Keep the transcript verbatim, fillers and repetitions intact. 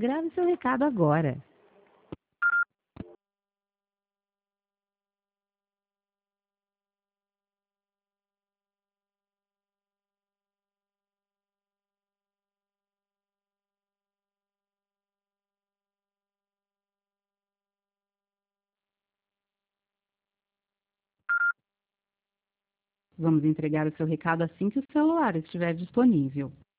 Grave seu recado agora. Vamos entregar o seu recado assim que o celular estiver disponível.